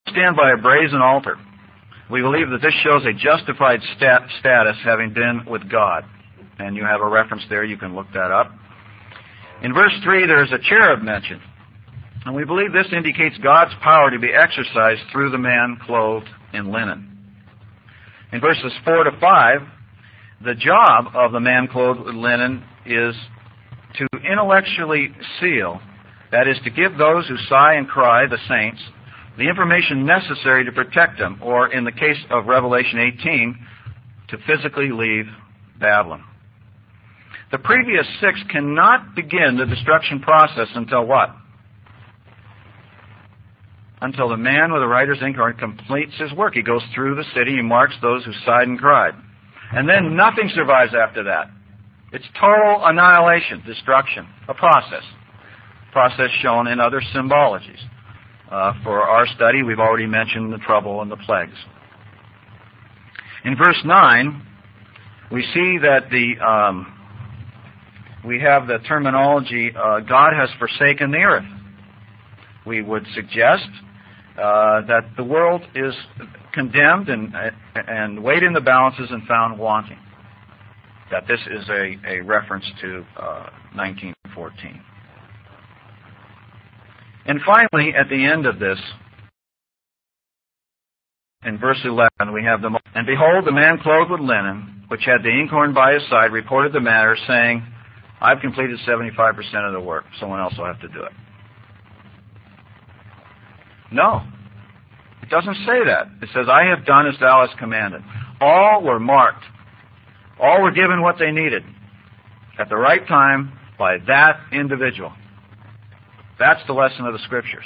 stand by a brazen altar. We believe that this shows a justified status having been with God. And you have a reference there. You can look that up. In verse 3, there is a cherub mentioned. And we believe this indicates God's power to be exercised through the man clothed in linen. In verses 4 to 5, the job of the man clothed with linen is to intellectually seal, that is, to give those who sigh and cry, the saints, the information necessary to protect them, or in the case of Revelation 18, to physically leave Babylon. The previous 6 cannot begin the destruction process until what? Until the man with the writer's inkhorn completes his work. He goes through the city, he marks those who sighed and cried. And then nothing survives after that. It's total annihilation, destruction, a process. Process shown in other symbologies. For our study, we've already mentioned the trouble and the plagues. In verse 9, we see that we have the terminology, God has forsaken the earth. We would suggest that the world is condemned and weighed in the balances and found wanting. That this is a reference to 1914. And finally, at the end of this, in verse 11, we have and behold, the man clothed with linen, which had the inkhorn by his side, reported the matter, saying, I've completed 75% of the work. Someone else will have to do it. No. It doesn't say that. It says, I have done as thou hast commanded. All were marked. All were given what they needed at the right time by that individual. That's the lesson of the Scriptures.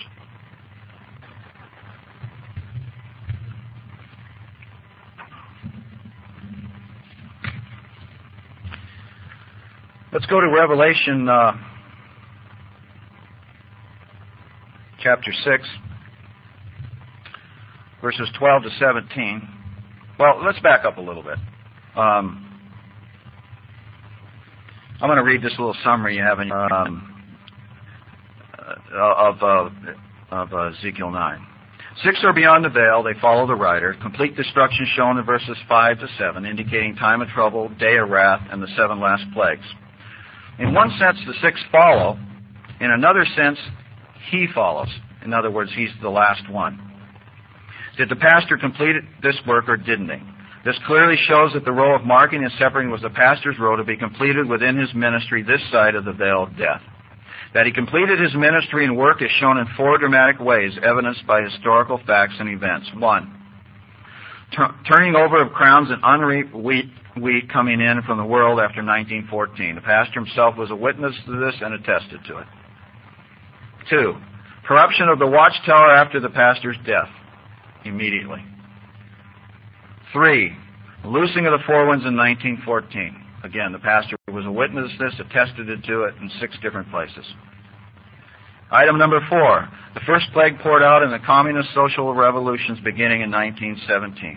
Let's go to Revelation chapter 6, verses 12 to 17. Well, let's back up a little bit. I'm going to read this little summary you have in of Ezekiel 9. 6 are beyond the veil. They follow the writer. Complete destruction shown in verses 5 to 7, indicating time of trouble, day of wrath, and the 7 last plagues. In one sense, the 6 follow. In another sense, he follows. In other words, he's the last one. Did the pastor complete this work or didn't he? This clearly shows that the role of marking and separating was the pastor's role to be completed within his ministry this side of the veil of death. That he completed his ministry and work is shown in 4 dramatic ways, evidenced by historical facts and events. 1, turning over of crowns and unreaped wheat coming in from the world after 1914. The pastor himself was a witness to this and attested to it. 2, corruption of the watchtower after the pastor's death, immediately. 3, loosing of the 4 winds in 1914. Again, the pastor was a witness to this, attested to it in 6 different places. Item number 4, the first plague poured out in the communist social revolutions beginning in 1917.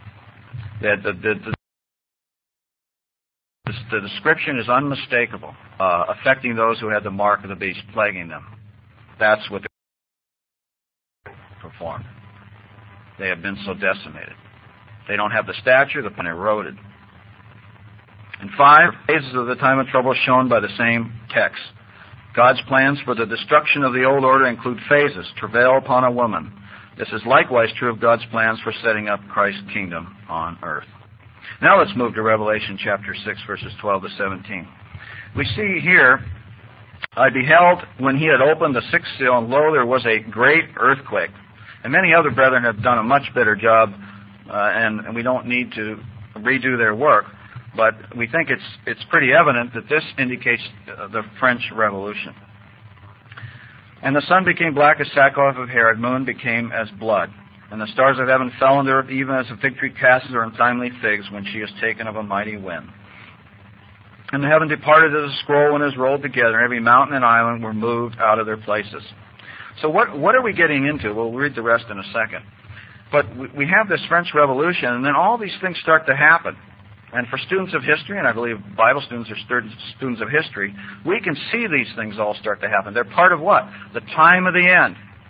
The description is unmistakable, affecting those who had the mark of the beast plaguing them. That's what they performed. They have been so decimated. They don't have the stature, they've been eroded. And 5, phases of the time of trouble shown by the same text. God's plans for the destruction of the old order include phases, travail upon a woman. This is likewise true of God's plans for setting up Christ's kingdom on earth. Now let's move to Revelation chapter 6, verses 12 to 17. We see here, I beheld when he had opened the 6th seal, and lo, there was a great earthquake. And many other brethren have done a much better job, and we don't need to redo their work. But we think it's pretty evident that this indicates the French Revolution. And the sun became black as sackcloth of hair, and moon became as blood. And the stars of heaven fell on the earth, even as a fig tree casts her untimely figs when she is taken of a mighty wind. And the heaven departed as a scroll and is rolled together, and every mountain and island were moved out of their places. So what are we getting into? We'll read the rest in a second. But we have this French Revolution, and then all these things start to happen. And for students of history, and I believe Bible students are students of history, we can see these things all start to happen. They're part of what? The time of the end.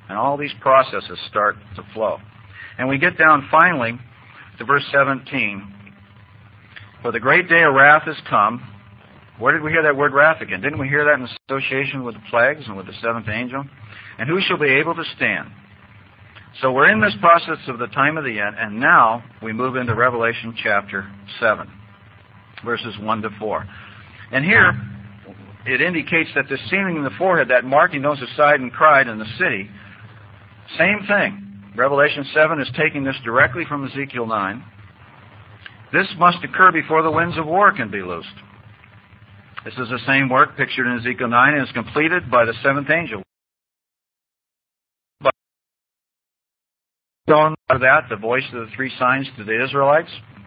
And all these processes start to flow. And we get down finally to verse 17. For the great day of wrath has come. Where did we hear that word wrath again? Didn't we hear that in association with the plagues and with the seventh angel? And who shall be able to stand? So we're in this process of the time of the end, and now we move into Revelation chapter 7, verses 1 to 4. And here, it indicates that this sealing in the forehead, that marking those who sighed and cried in the city, same thing. Revelation 7 is taking this directly from Ezekiel 9. This must occur before the winds of war can be loosed. This is the same work pictured in Ezekiel 9 and is completed by the seventh angel. On that, the voice of the three signs to the Israelites.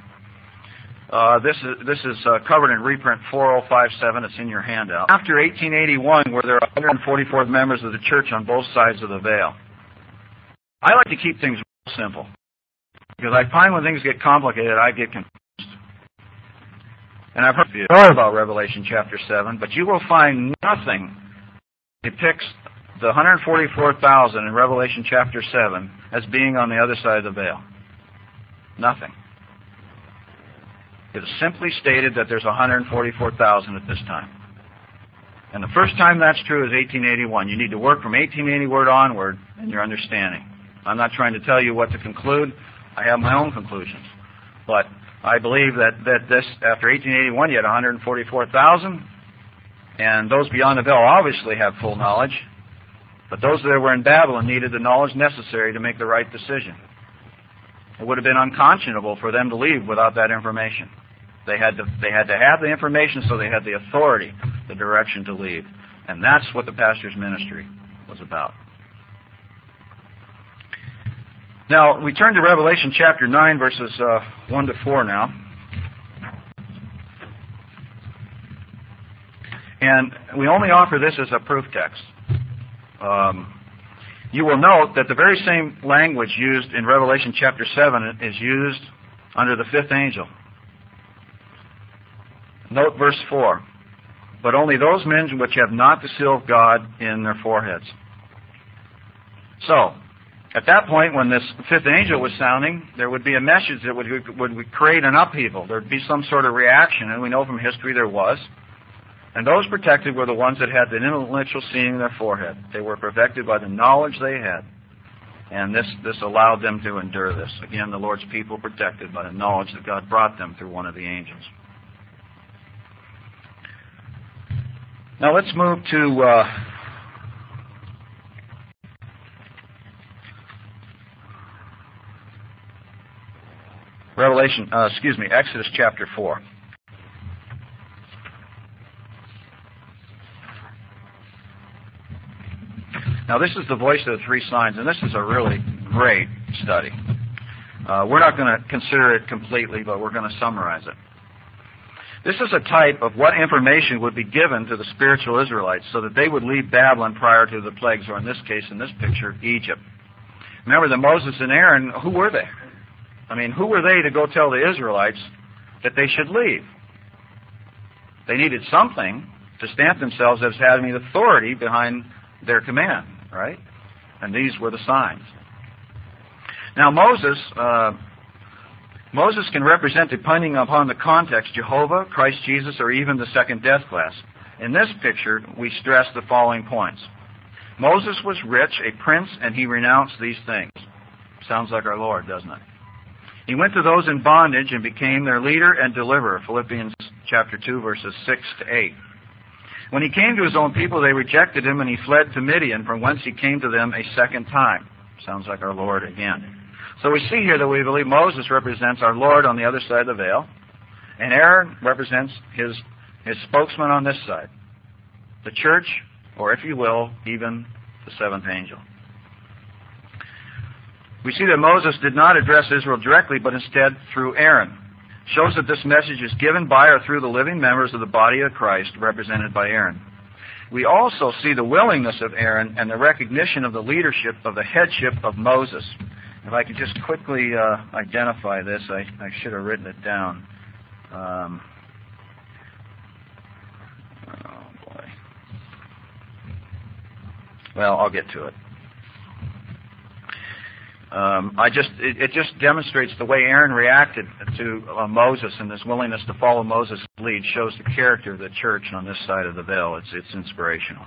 This is covered in reprint 4057. It's in your handout. After 1881, where there are 144 members of the church on both sides of the veil. I like to keep things real simple, because I find when things get complicated, I get confused. And I've heard about Revelation chapter 7, but you will find nothing that depicts the 144,000 in Revelation chapter 7 as being on the other side of the veil. Nothing. It is simply stated that there's 144,000 at this time. And the first time that's true is 1881. You need to work from 1880 onward in your understanding. I'm not trying to tell you what to conclude. I have my own conclusions. But I believe that this, after 1881, you had 144,000. And those beyond the veil obviously have full knowledge. But those that were in Babylon needed the knowledge necessary to make the right decision. It would have been unconscionable for them to leave without that information. They had to have the information, so they had the authority, the direction to leave. And that's what the pastor's ministry was about. Now, we turn to Revelation chapter 9, verses 1 to 4 now. And we only offer this as a proof text. You will note that the very same language used in Revelation chapter 7 is used under the fifth angel. Note verse 4. But only those men which have not the seal of God in their foreheads. So, at that point, when this fifth angel was sounding, there would be a message that would create an upheaval. There would be some sort of reaction, and we know from history there was. And those protected were the ones that had the intellectual seeing in their forehead. They were perfected by the knowledge they had. And this allowed them to endure this. Again, the Lord's people protected by the knowledge that God brought them through one of the angels. Now let's move to Exodus chapter 4. Now, this is the voice of the three signs, and this is a really great study. We're not going to consider it completely, but we're going to summarize it. This is a type of what information would be given to the spiritual Israelites so that they would leave Babylon prior to the plagues, or in this case, in this picture, Egypt. Remember that Moses and Aaron, who were they? I mean, who were they to go tell the Israelites that they should leave? They needed something to stamp themselves as having authority behind their command, right? And these were the signs. Now Moses can represent, depending upon the context, Jehovah, Christ Jesus, or even the second death class. In this picture, we stress the following points. Moses was rich, a prince, and he renounced these things. Sounds like our Lord, doesn't it? He went to those in bondage and became their leader and deliverer. Philippians chapter 2, verses 6 to 8. When he came to his own people, they rejected him, and he fled to Midian, from whence he came to them a second time. Sounds like our Lord again. So we see here that we believe Moses represents our Lord on the other side of the veil, and Aaron represents his spokesman on this side. The church, or if you will, even the seventh angel. We see that Moses did not address Israel directly, but instead through Aaron. Shows that this message is given by or through the living members of the body of Christ, represented by Aaron. We also see the willingness of Aaron and the recognition of the leadership of the headship of Moses. If I could just quickly identify this, I should have written it down. Oh boy. Well, I'll get to it. It just demonstrates the way Aaron reacted to Moses, and this willingness to follow Moses' lead shows the character of the church on this side of the veil. It's inspirational.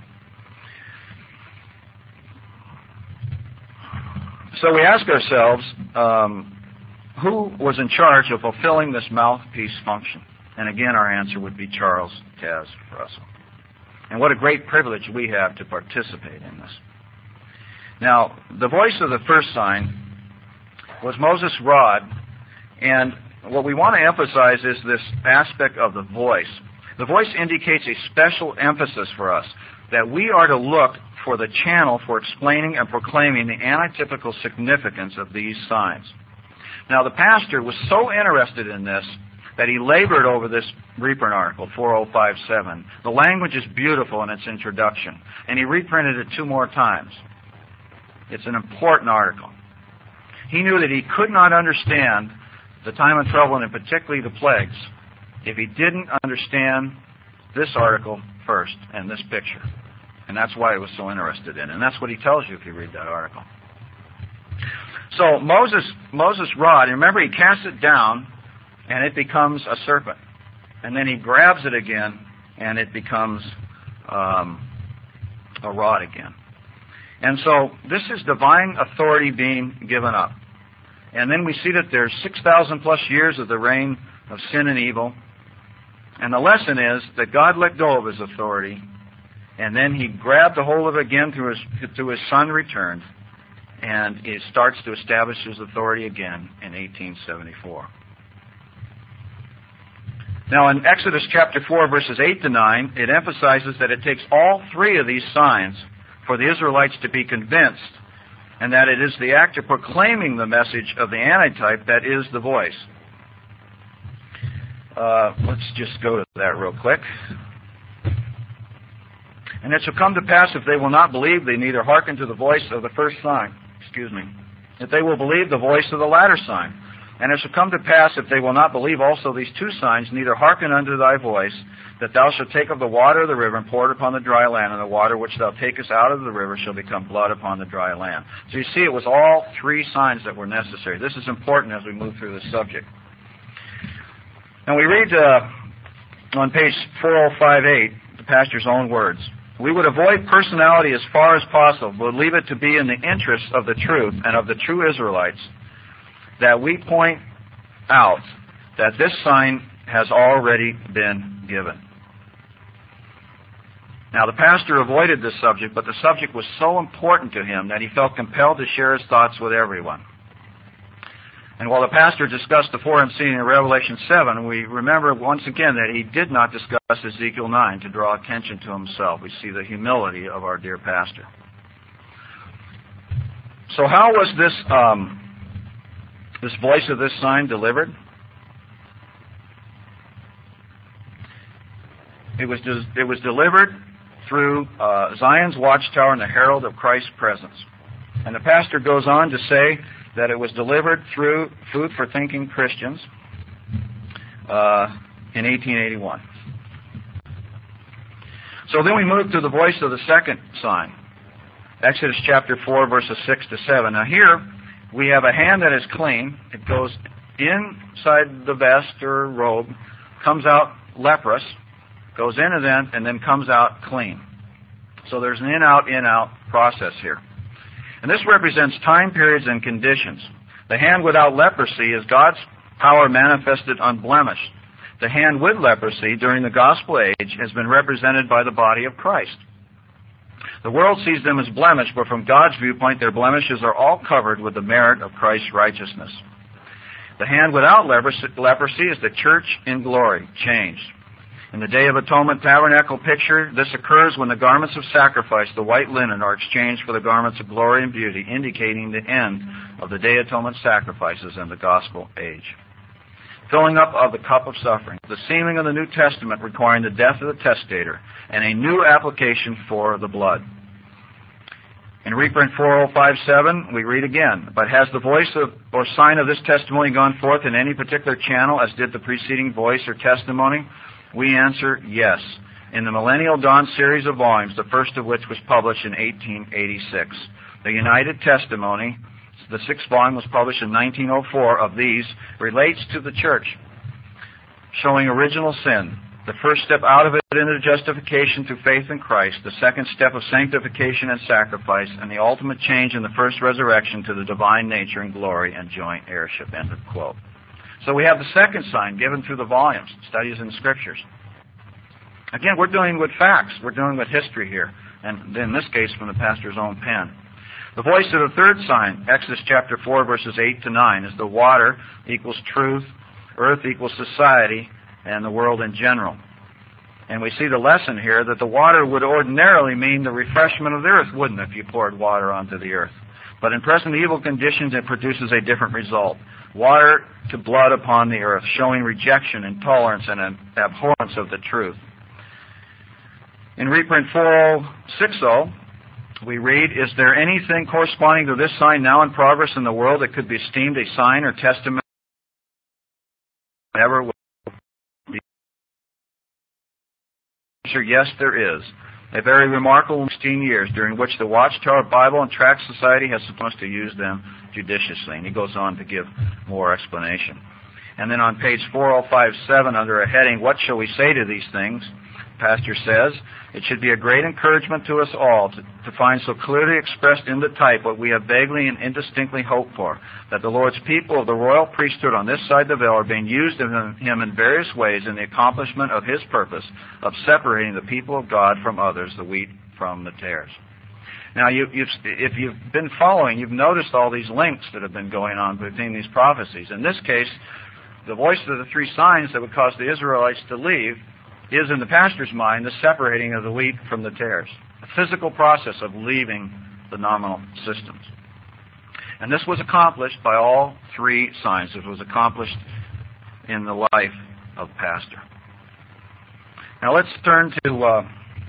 So we ask ourselves, who was in charge of fulfilling this mouthpiece function? And again, our answer would be Charles Taze Russell. And what a great privilege we have to participate in this. Now, the voice of the first sign was Moses' rod, and what we want to emphasize is this aspect of the voice. The voice indicates a special emphasis for us, that we are to look for the channel for explaining and proclaiming the antitypical significance of these signs. Now, the pastor was so interested in this that he labored over this reprint article, 4057. The language is beautiful in its introduction, and he reprinted it 2 more times. It's an important article. He knew that he could not understand the time of trouble, and particularly the plagues, if he didn't understand this article first and this picture. And that's why he was so interested in it. And that's what he tells you if you read that article. So Moses' rod, remember, he casts it down, and it becomes a serpent. And then he grabs it again, and it becomes a rod again. And so this is divine authority being given up. And then we see that there's 6,000 plus years of the reign of sin and evil. And the lesson is that God let go of his authority, and then he grabbed a hold of it again through his son returned, and he starts to establish his authority again in 1874. Now in Exodus chapter 4, verses 8 to 9, it emphasizes that it takes all 3 of these signs for the Israelites to be convinced, and that it is the act of proclaiming the message of the antitype that is the voice. Let's just go to that real quick. And it shall come to pass, if they will not believe, they neither hearken to the voice of the first sign. If they will believe the voice of the latter sign. And it shall come to pass, if they will not believe also these 2 signs, neither hearken unto thy voice, that thou shalt take of the water of the river and pour it upon the dry land, and the water which thou takest out of the river shall become blood upon the dry land. So you see, it was all 3 signs that were necessary. This is important as we move through this subject. And we read on page 4058, the pastor's own words. We would avoid personality as far as possible, but leave it to be in the interest of the truth and of the true Israelites that we point out that this sign has already been given. Now, the pastor avoided this subject, but the subject was so important to him that he felt compelled to share his thoughts with everyone. And while the pastor discussed the 4M scene in Revelation 7, we remember once again that he did not discuss Ezekiel 9 to draw attention to himself. We see the humility of our dear pastor. So how was this voice of this sign delivered? It was delivered through Zion's watchtower and the herald of Christ's presence. And the pastor goes on to say that it was delivered through Food for Thinking Christians in 1881. So then we move to the voice of the second sign, Exodus chapter 4, verses 6 to 7. Now here we have a hand that is clean. It goes inside the vest or robe, comes out leprous, goes in and then comes out clean. So there's an in-out process here. And this represents time periods and conditions. The hand without leprosy is God's power manifested unblemished. The hand with leprosy during the gospel age has been represented by the body of Christ. The world sees them as blemished, but from God's viewpoint, their blemishes are all covered with the merit of Christ's righteousness. The hand without leprosy is the church in glory, changed. In the Day of Atonement tabernacle picture, this occurs when the garments of sacrifice, the white linen, are exchanged for the garments of glory and beauty, indicating the end of the Day of Atonement sacrifices in the gospel age. Filling up of the cup of suffering, the sealing of the New Testament requiring the death of the testator, and a new application for the blood. In reprint 4057, we read again, but has the voice or sign of this testimony gone forth in any particular channel as did the preceding voice or testimony? We answer yes, in the Millennial Dawn series of volumes, the first of which was published in 1886. The United Testimony the sixth volume was published in 1904 of these, relates to the church, showing original sin. The first step out of it into justification through faith in Christ, the second step of sanctification and sacrifice, and the ultimate change in the first resurrection to the divine nature and glory and joint heirship. End of quote. So we have the second sign given through the volumes, Studies in the Scriptures. Again, we're dealing with facts. We're dealing with history here, and in this case from the pastor's own pen. The voice of the third sign, Exodus chapter 4, verses 8 to 9, is the water equals truth, earth equals society, and the world in general. And we see the lesson here that the water would ordinarily mean the refreshment of the earth, wouldn't it, if you poured water onto the earth? But in present evil conditions, it produces a different result. Water to blood upon the earth, showing rejection, intolerance, and abhorrence of the truth. In reprint 4060, we read, "Is there anything corresponding to this sign now in progress in the world that could be esteemed a sign or testament ever will be?" Yes, there is. A very remarkable 16 years during which the Watchtower Bible and Tract Society has supposed to use them judiciously. And he goes on to give more explanation. And then on page 4057, under a heading, "What shall we say to these things?" the pastor says, "It should be a great encouragement to us all to find so clearly expressed in the type what we have vaguely and indistinctly hoped for, that the Lord's people of the royal priesthood on this side of the veil are being used of Him in various ways in the accomplishment of His purpose of separating the people of God from others, the wheat from the tares." Now, if you've been following, you've noticed all these links that have been going on between these prophecies. In this case, the voice of the three signs that would cause the Israelites to leave is, in the pastor's mind, the separating of the wheat from the tares, a physical process of leaving the nominal systems. And this was accomplished by all three signs. It was accomplished in the life of the pastor. Now let's turn to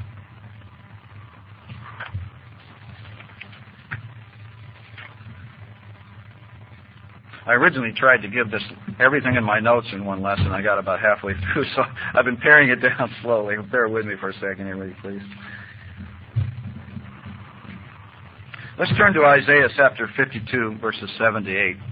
I originally tried to give this everything in my notes in one lesson. I got about halfway through, so I've been paring it down slowly. Bear with me for a second here, will you please? Let's turn to Isaiah chapter 52, verses 7 to 8.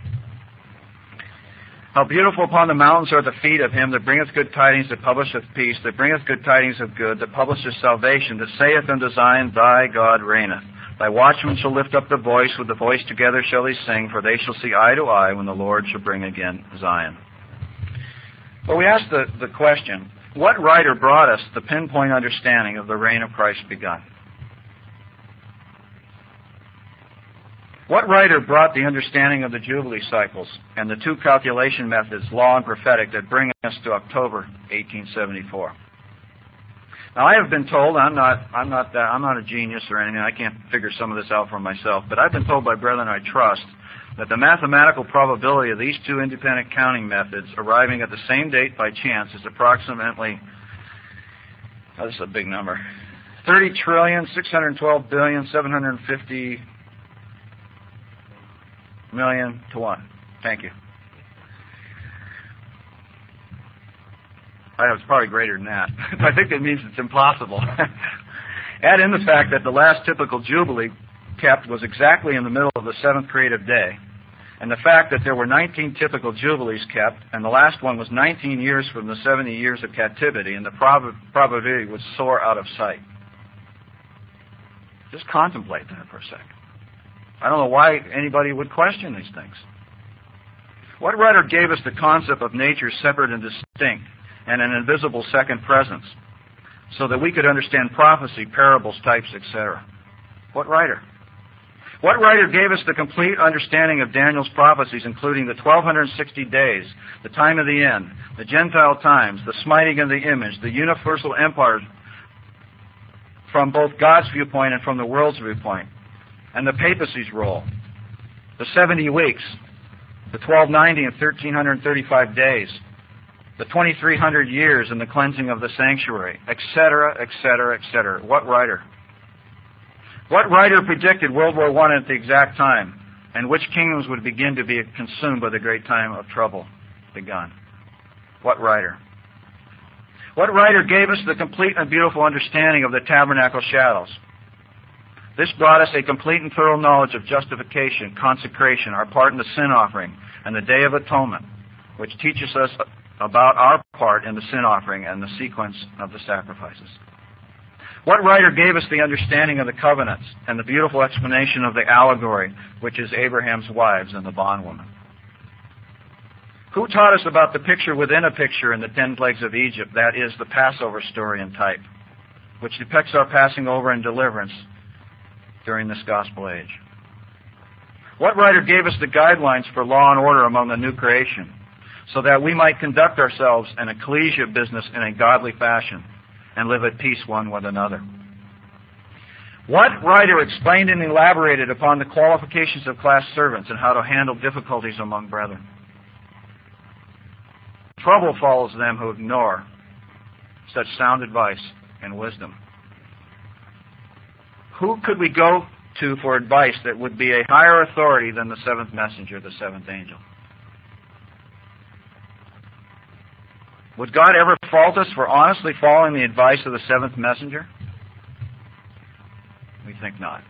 "How beautiful upon the mountains are the feet of him that bringeth good tidings, that publisheth peace, that bringeth good tidings of good, that publisheth salvation, that saith unto Zion, Thy God reigneth. Thy watchmen shall lift up the voice, with the voice together shall they sing, for they shall see eye to eye when the Lord shall bring again Zion." Well, we ask the question, what writer brought us the pinpoint understanding of the reign of Christ begun? What writer brought the understanding of the Jubilee cycles and the two calculation methods, law and prophetic, that bring us to October 1874? Now, I have been told, I'm not a genius or anything, I can't figure some of this out for myself, but I've been told by brethren I trust that the mathematical probability of these two independent counting methods arriving at the same date by chance is approximately, this is a big number, 30,612,750,000,000 to 1. Thank you. It's probably greater than that. I think that means it's impossible. Add in the fact that the last typical Jubilee kept was exactly in the middle of the seventh creative day, and the fact that there were 19 typical Jubilees kept, and the last one was 19 years from the 70 years of captivity, and the probability would soar out of sight. Just contemplate that for a second. I don't know why anybody would question these things. What writer gave us the concept of nature separate and distinct, and an invisible second presence, so that we could understand prophecy, parables, types, etc.? What writer? What writer gave us the complete understanding of Daniel's prophecies, including the 1260 days, the time of the end, the Gentile times, the smiting of the image, the universal empire from both God's viewpoint and from the world's viewpoint, and the papacy's role, the 70 weeks, the 1290 and 1335 days, the 2300 years and the cleansing of the sanctuary, etc., etc., etc. What writer? What writer predicted World War I at the exact time, and which kingdoms would begin to be consumed by the great time of trouble begun? What writer? What writer gave us the complete and beautiful understanding of the tabernacle shadows, This brought us a complete and thorough knowledge of justification, consecration, our part in the sin offering, and the Day of Atonement, which teaches us about our part in the sin offering and the sequence of the sacrifices. What writer gave us the understanding of the covenants and the beautiful explanation of the allegory, which is Abraham's wives and the bondwoman? Who taught us about the picture within a picture in the 10 plagues of Egypt, that is, the Passover story and type, which depicts our passing over and deliverance during this gospel age? What writer gave us the guidelines for law and order among the new creation, so that we might conduct ourselves in a collegiate business in a godly fashion and live at peace one with another? What writer explained and elaborated upon the qualifications of class servants and how to handle difficulties among brethren? Trouble follows them who ignore such sound advice and wisdom. Who could we go to for advice that would be a higher authority than the seventh messenger, the seventh angel? Would God ever fault us for honestly following the advice of the seventh messenger? We think not.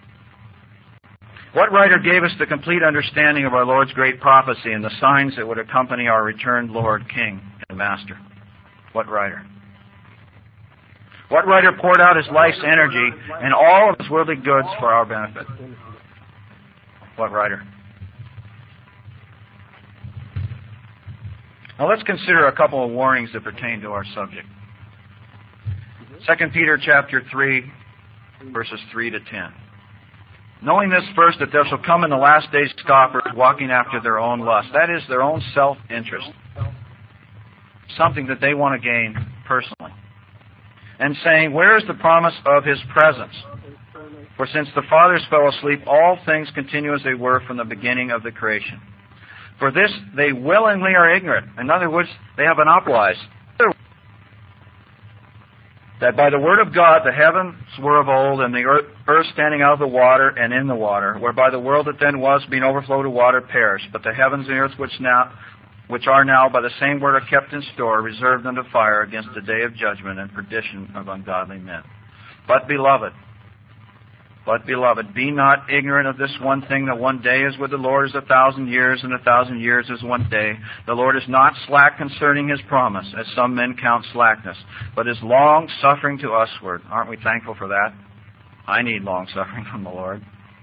What writer gave us the complete understanding of our Lord's great prophecy and the signs that would accompany our returned Lord, King, and Master? What writer? What writer poured out his life's energy and all of his worldly goods for our benefit? What writer? Now let's consider a couple of warnings that pertain to our subject. 2 Peter chapter 3, verses 3 to 10. Knowing this first, that there shall come in the last days scoffers, walking after their own lust. That is, their own self-interest. Something that they want to gain personally. And saying, where is the promise of His presence? For since the fathers fell asleep, all things continue as they were from the beginning of the creation. For this they willingly are ignorant. In other words, they have an opposite. That by the word of God the heavens were of old, and the earth standing out of the water and in the water, whereby the world that then was, being overflowed with water, perished. But the heavens and the earth which are now by the same word are kept in store, reserved unto fire against the day of judgment and perdition of ungodly men. But beloved, be not ignorant of this one thing, that one day is with the Lord as 1,000 years, and 1,000 years is one day. The Lord is not slack concerning His promise, as some men count slackness, but is long-suffering to usward. Aren't we thankful for that? I need long-suffering from the Lord.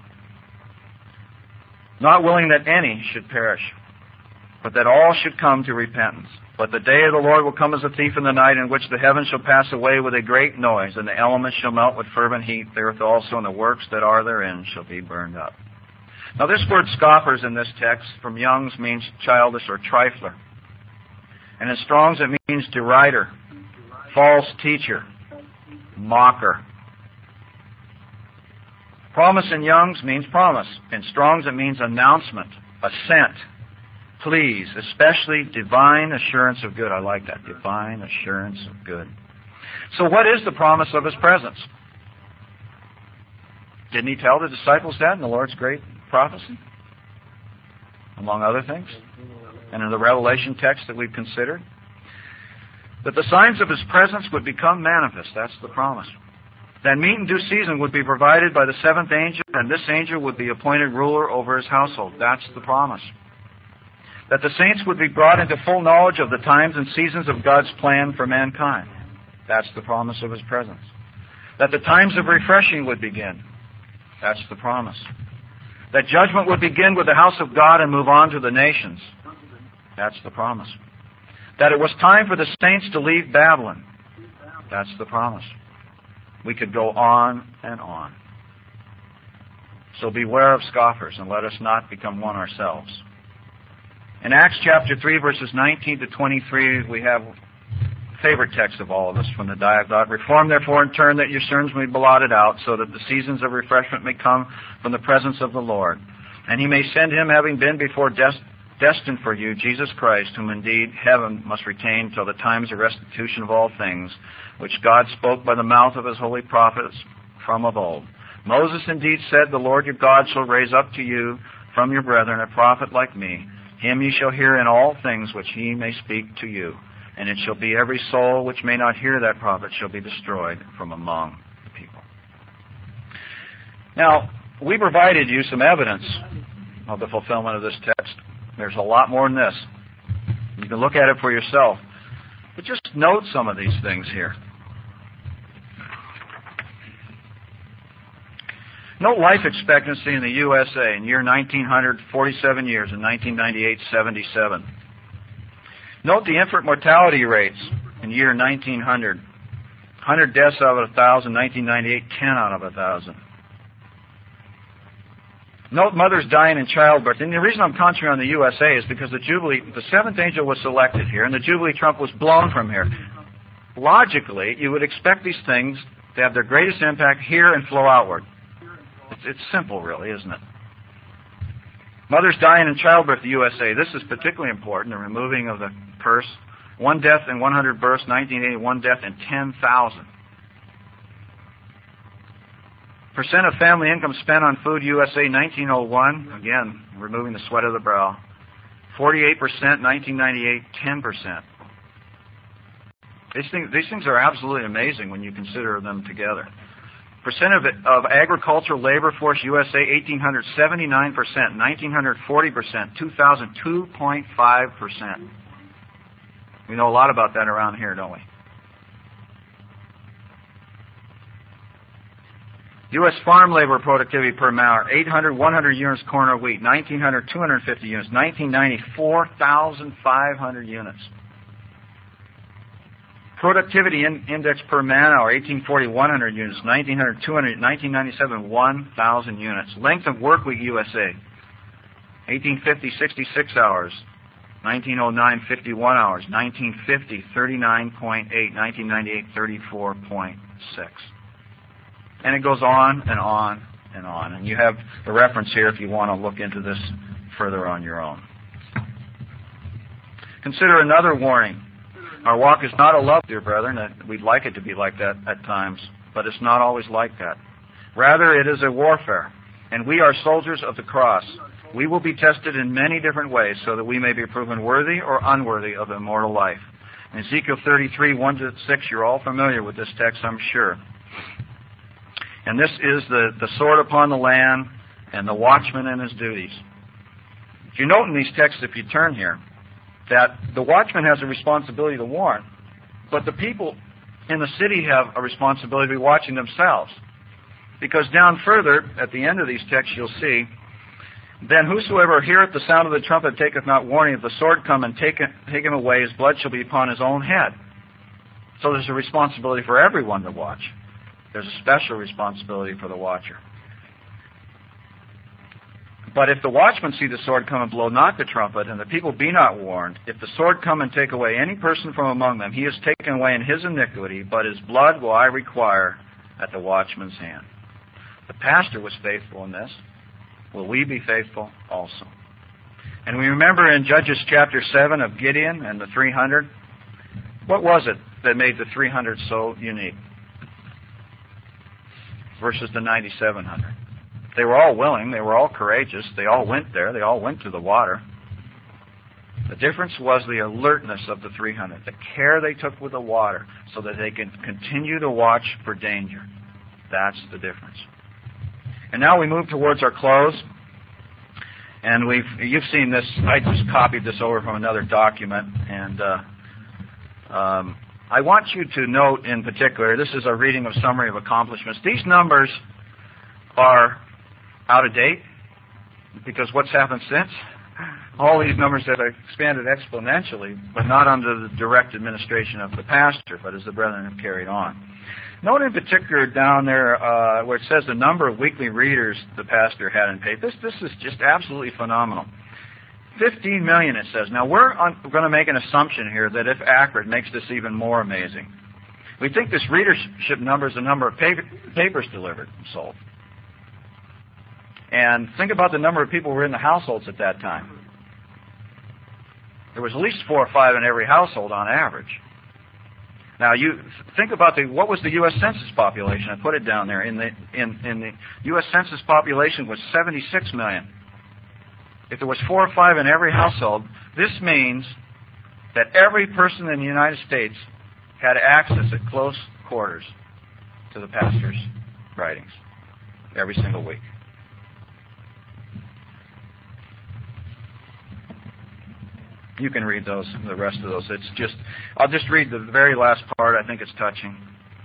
Not willing that any should perish, but that all should come to repentance. But the day of the Lord will come as a thief in the night, in which the heavens shall pass away with a great noise, and the elements shall melt with fervent heat. The earth also and the works that are therein shall be burned up. Now this word scoffers in this text from Young's means childish or trifler. And in Strong's it means derider, false teacher, mocker. Promise in Young's means promise. In Strong's it means announcement, assent, please, especially divine assurance of good. I like that, divine assurance of good. So what is the promise of His presence? Didn't He tell the disciples that in the Lord's great prophecy? Among other things. And in the Revelation text that we've considered. That the signs of His presence would become manifest. That's the promise. That meat in due season would be provided by the seventh angel, and this angel would be appointed ruler over His household. That's the promise. That the saints would be brought into full knowledge of the times and seasons of God's plan for mankind. That's the promise of His presence. That the times of refreshing would begin. That's the promise. That judgment would begin with the house of God and move on to the nations. That's the promise. That it was time for the saints to leave Babylon. That's the promise. We could go on and on. So beware of scoffers, and let us not become one ourselves. In Acts chapter 3, verses 19 to 23, we have a favorite text of all of us from the Dialogue. Reform therefore and turn, that your sins may be blotted out, so that the seasons of refreshment may come from the presence of the Lord. And He may send Him, having been before destined for you, Jesus Christ, whom indeed heaven must retain till the times of restitution of all things, which God spoke by the mouth of His holy prophets from of old. Moses indeed said, the Lord your God shall raise up to you from your brethren a prophet like me. Him ye shall hear in all things which He may speak to you. And it shall be every soul which may not hear that prophet shall be destroyed from among the people. Now, we provided you some evidence of the fulfillment of this text. There's a lot more than this. You can look at it for yourself. But just note some of these things here. Note life expectancy in the USA in year 1900, 47 years. In 1998, 77. Note the infant mortality rates in year 1900. 100 deaths out of 1,000, 1998, 10 out of 1,000. Note mothers dying in childbirth. And the reason I'm concentrating on the USA is because the seventh angel was selected here, and the Jubilee trump was blown from here. Logically, you would expect these things to have their greatest impact here and flow outward. It's simple, really, isn't it? Mothers dying in childbirth, the USA. This is particularly important, the removing of the curse. 1 death in 100 births, 1980, 1 death in 10,000. Percent of family income spent on food, USA, 1901. Again, removing the sweat of the brow. 48%, 1998, 10%. These things are absolutely amazing when you consider them together. Percent of agricultural labor force, USA, 1800, 79%, 1900, 40%, 2000, 2.5%. We know a lot about that around here, don't we? U.S. farm labor productivity per hour, 800, 100 units corn or wheat, 1900, 250 units, 1990, 4,500 units. Productivity index per man hour, 1840, 100 units, 1900, 200, 1997, 1,000 units. Length of work week, USA, 1850, 66 hours, 1909, 51 hours, 1950, 39.8, 1998, 34.6. And it goes on and on and on. And you have the reference here if you want to look into this further on your own. Consider another warning. Our walk is not a love, dear brethren. We'd like it to be like that at times, but it's not always like that. Rather, it is a warfare. And we are soldiers of the cross. We will be tested in many different ways so that we may be proven worthy or unworthy of immortal life. In Ezekiel 33, 1-6, you're all familiar with this text, I'm sure. And this is the sword upon the land and the watchman and his duties. If you note in these texts, if you turn here, that the watchman has a responsibility to warn, but the people in the city have a responsibility to be watching themselves. Because down further, at the end of these texts, you'll see, then whosoever heareth the sound of the trumpet taketh not warning, if the sword come and take him away, his blood shall be upon his own head. So there's a responsibility for everyone to watch. There's a special responsibility for the watcher. But if the watchman see the sword come and blow not the trumpet, and the people be not warned, if the sword come and take away any person from among them, he is taken away in his iniquity, but his blood will I require at the watchman's hand. The pastor was faithful in this. Will we be faithful also? And we remember in Judges chapter 7 of Gideon and the 300, what was it that made the 300 so unique versus the 9,700? They were all willing. They were all courageous. They all went there. They all went to the water. The difference was the alertness of the 300, the care they took with the water so that they could continue to watch for danger. That's the difference. And now we move towards our close. And you've seen this. I just copied this over from another document. And I want you to note in particular, this is a reading of summary of accomplishments. These numbers are out of date because what's happened since? All these numbers have expanded exponentially, but not under the direct administration of the pastor, but as the brethren have carried on. Note in particular down there where it says the number of weekly readers the pastor had in paper. This is just absolutely phenomenal. 15 million, it says. Now, we're going to make an assumption here that, if accurate, makes this even more amazing. We think this readership number is the number of papers delivered and sold. And think about the number of people who were in the households at that time. There was at least 4 or 5 in every household on average. Now, you think about what was the U.S. Census population? I put it down there. In the U.S. Census population was 76 million. If there was 4 or 5 in every household, this means that every person in the United States had access at close quarters to the pastor's writings. every single week. You can read those, the rest of those. I'll just read the very last part. I think it's touching.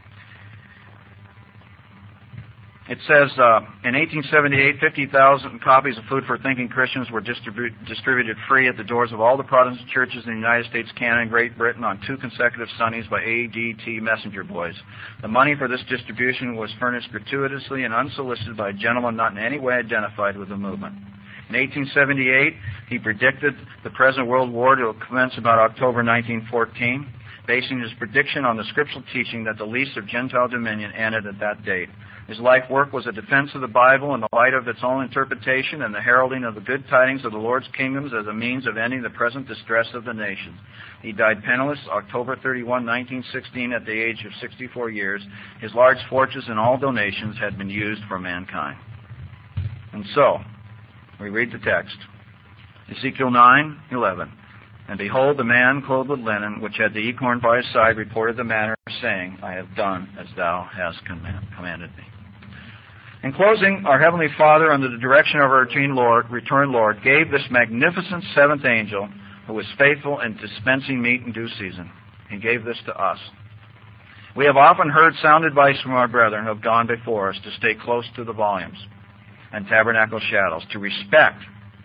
It says, in 1878, 50,000 copies of Food for Thinking Christians were distributed free at the doors of all the Protestant churches in the United States, Canada, and Great Britain on 2 consecutive Sundays by ADT messenger boys. The money for this distribution was furnished gratuitously and unsolicited by a gentleman not in any way identified with the movement. In 1878, he predicted the present world war to commence about October 1914, basing his prediction on the scriptural teaching that the lease of Gentile dominion ended at that date. His life work was a defense of the Bible in the light of its own interpretation and the heralding of the good tidings of the Lord's kingdoms as a means of ending the present distress of the nation. He died penniless October 31, 1916, at the age of 64 years. His large fortunes and all donations had been used for mankind. And so, we read the text. Ezekiel 9:11. And behold, the man clothed with linen, which had the acorn by his side, reported the matter, saying, I have done as thou hast commanded me. In closing, our Heavenly Father, under the direction of our returned Lord, gave this magnificent seventh angel, who was faithful in dispensing meat in due season. He gave this to us. We have often heard sound advice from our brethren who have gone before us to stay close to the volumes and tabernacle shadows, to respect,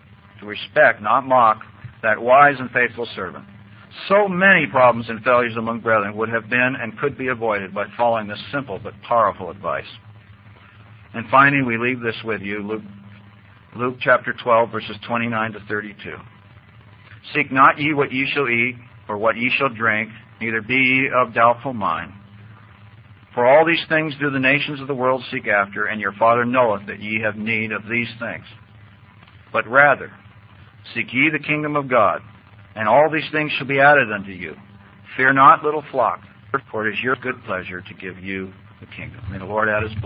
not mock, that wise and faithful servant. So many problems and failures among brethren would have been and could be avoided by following this simple but powerful advice. And finally, we leave this with you, Luke chapter 12, verses 29 to 32. Seek not ye what ye shall eat, or what ye shall drink, neither be ye of doubtful mind. For all these things do the nations of the world seek after, and your Father knoweth that ye have need of these things. But rather, seek ye the kingdom of God, and all these things shall be added unto you. Fear not, little flock, for it is your good pleasure to give you the kingdom. May the Lord add his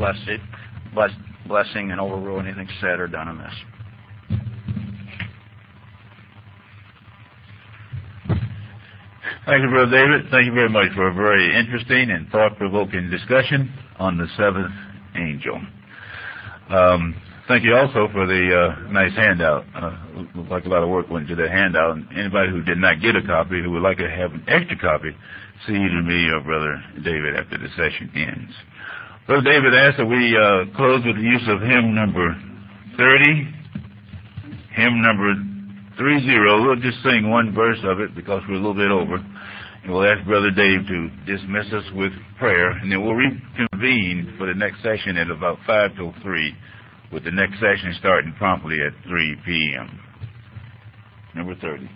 blessing and overrule anything said or done in this. Thank you, Brother David. Thank you very much for a very interesting and thought-provoking discussion on the seventh angel. Thank you also for the nice handout. Looks like a lot of work went into that handout. And anybody who did not get a copy, who would like to have an extra copy, see either me or Brother David after the session ends. Brother David asked that we close with the use of hymn number 30, hymn number 30. We'll just sing one verse of it because we're a little bit over. And we'll ask Brother Dave to dismiss us with prayer, and then we'll reconvene for the next session at about 5 till 3, with the next session starting promptly at 3 p.m. Number 30.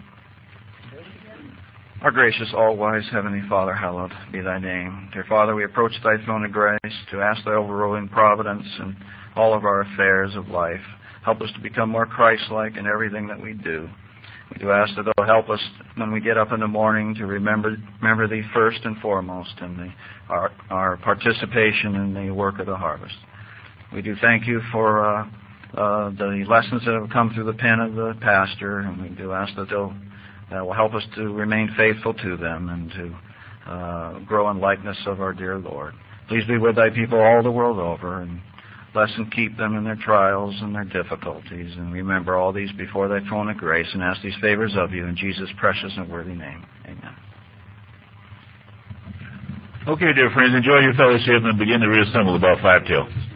Our gracious, all-wise Heavenly Father, hallowed be thy name. Dear Father, we approach thy throne of grace to ask thy overruling providence in all of our affairs of life. Help us to become more Christ-like in everything that we do. We do ask that thou help us when we get up in the morning to remember thee first and foremost in our participation in the work of the harvest. We do thank you for the lessons that have come through the pen of the pastor, and we do ask that that will help us to remain faithful to them and to grow in likeness of our dear Lord. Please be with thy people all the world over, and bless and keep them in their trials and their difficulties, and remember all these before thy throne of grace, and ask these favors of you in Jesus' precious and worthy name. Amen. Okay, dear friends, enjoy your fellowship and begin to reassemble about 5 till.